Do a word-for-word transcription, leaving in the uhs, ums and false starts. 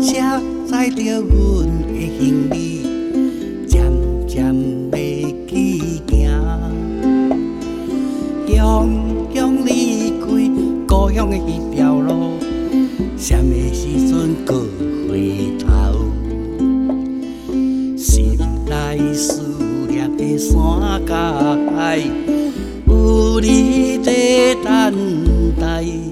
车载着阮的行李，渐渐要去行。乡乡离开故乡的迄条路，什么时阵搁回头？心内思念的山甲海，有你在等待。